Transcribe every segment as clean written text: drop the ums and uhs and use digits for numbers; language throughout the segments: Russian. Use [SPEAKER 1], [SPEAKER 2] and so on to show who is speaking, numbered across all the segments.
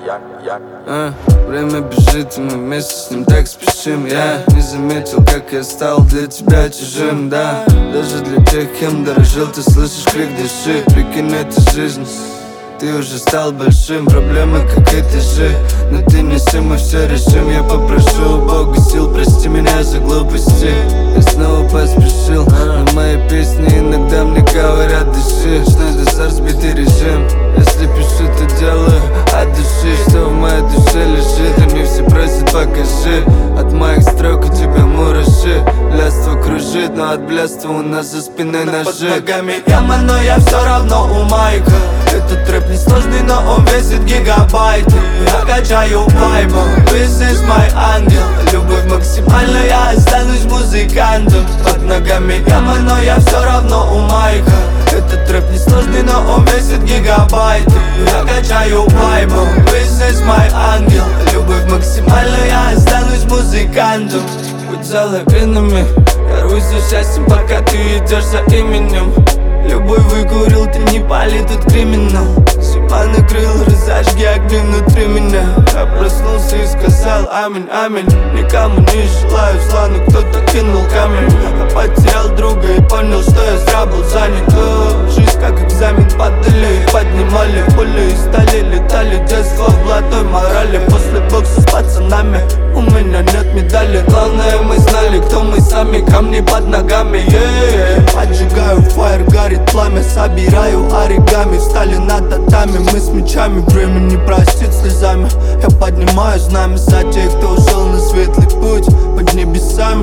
[SPEAKER 1] Время бежит, и мы вместе с ним так спешим. Я не заметил, как я стал для тебя чужим, да. Даже для тех, кем дорожил, ты слышишь крик души. Прикинь, это жизнь, ты уже стал большим. Проблемы, как и ты же, но ты неси, мы все решим. Я попрошу у Бога сил, прости меня за глупости. Я снова поспешил, но мои песни иногда мне говорят: дыши. Надо за разбитый режим. Если пишу, то делаю от души. Что в моей душе лежит, они все просят: покажи. От моих строк у тебя мураши. Блядство кружит, но от блядства у нас за спиной ножи. Под ногами яма, но я все равно у майка. Этот рэп несложный, но он весит гигабайты. Я качаю вайбом, this is my ангел. Любовь максимальная, я останусь музыкантом. Под ногами яма, но я все равно у майка. Этот рэп несложный, но он весит гигабайты. Я качаю вайбом, this is my ангел. Любовь максимальная, я останусь музыкантом. Будь за лавинами, я рвусь за счастьем, пока ты идешь за именем. Любой выкурил, ты не пали, тут криминал. Зима накрыл, разожги огни внутри меня. Я проснулся и сказал аминь, аминь. Никому не желаю зла, но кто-то кинул камень. Я потерял друга и понял, что я зря был занят. Жизнь как экзамен, падали и поднимали пули. И стали, летали, детство в блатой морали. После бокса с пацанами у меня нет медали. Главное, мы знали, кто мы сами, камни под ногами. Поджигаю фаер, горит пламя, собираю оригами. Встали на татами, мы с мечами. Время не простит слезами. Я поднимаю знамя за тех, кто ушел на светлый путь под небесами.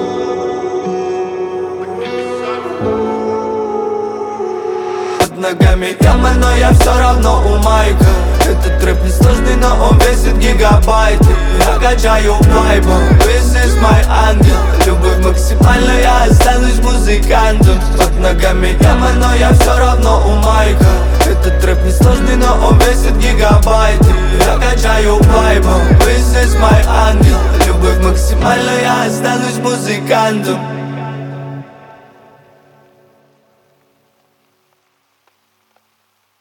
[SPEAKER 1] Под ногами яма, но я все равно у майка. Этот рэп несложный, но он весит гигабайты. Я качаю вайбом, this is my ангел. Любовь максимальная, я останусь музыкантом. Под ногами яма, но я все равно у майка. Этот рэп несложный, но он весит гигабайты. Я качаю вайбом, this is my ангел. Любовь максимальная, я останусь музыкантом.